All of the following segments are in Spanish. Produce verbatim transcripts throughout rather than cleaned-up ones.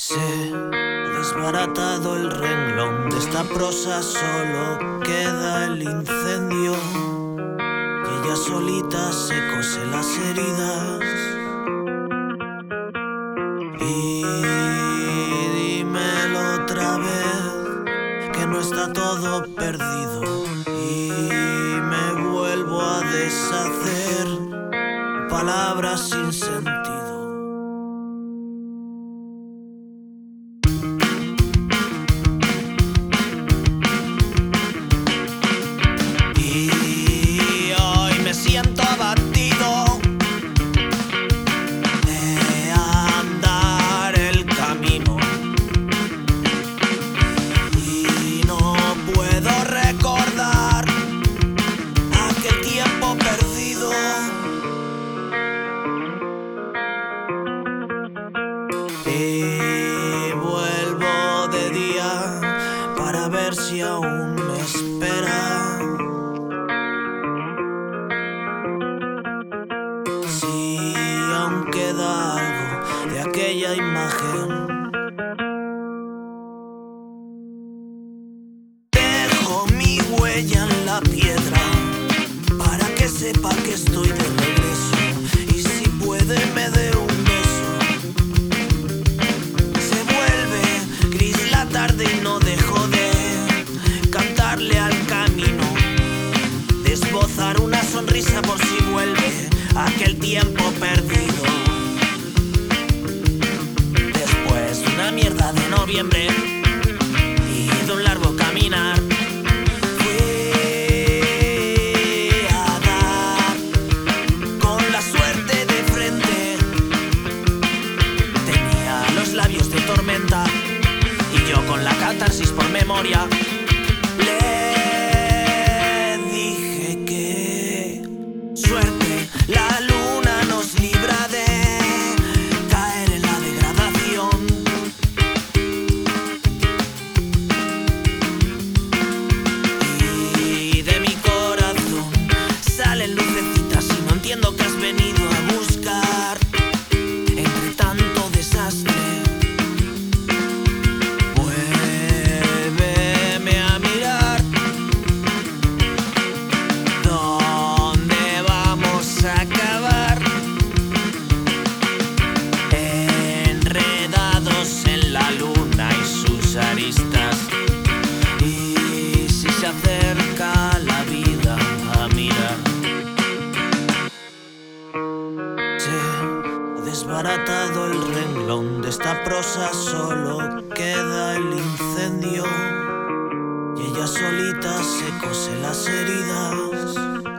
Se ha desbaratado el renglón de esta prosa, solo queda el incendio y ella solita se cose las heridas. Y dímelo otra vez, que no está todo perdido, y me vuelvo a deshacer palabras sin sentido. Y vuelvo de día para ver si aún me espera, si aún queda algo de aquella imagen. Dejo mi huella en la piedra para que sepa que estoy de regreso, y si puede me dé un tarde y no dejo de cantarle al camino, de esbozar una sonrisa por si vuelve aquel tiempo perdido. Después de una mierda de noviembre y de un largo caminar, fui a dar con la suerte de frente. Tenía los labios de tormenta y yo con la catarsis por memoria le dije que suerte, la luna nos libra de caer en la degradación. Y de mi corazón salen lucecitas y no entiendo qué has venido a buscar entre tanto desastre. Y si se acerca la vida a mirar, se ha desbaratado el renglón de esta prosa, solo queda el incendio y ella solita se cose las heridas.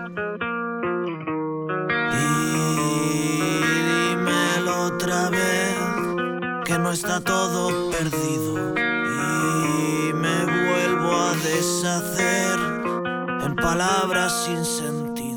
Y dímelo otra vez, que no está todo perdido, y me vuelvo a deshacer en palabras sin sentido.